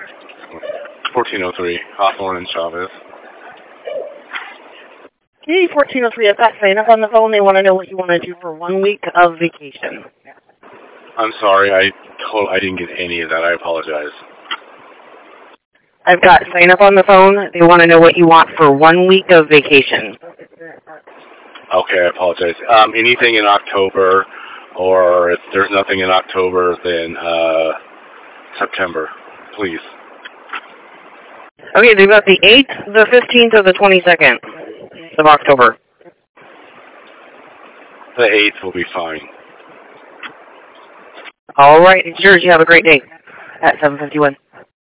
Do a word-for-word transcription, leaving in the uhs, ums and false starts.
fourteen oh three, Hawthorne and Chavez. Okay, fourteen oh three, I've got sign up on the phone. They want to know what you want to do for one week of vacation. I'm sorry, I told I didn't get any of that. I apologize. I've got sign up on the phone. They want to know what you want for one week of vacation. Okay, I apologize. Um, anything in October, or if there's nothing in October, then uh, September, please. Okay, they've got the eighth, the fifteenth, or the twenty-second of October. The eighth will be fine. All right, it's yours. You have a great day at seven fifty-one.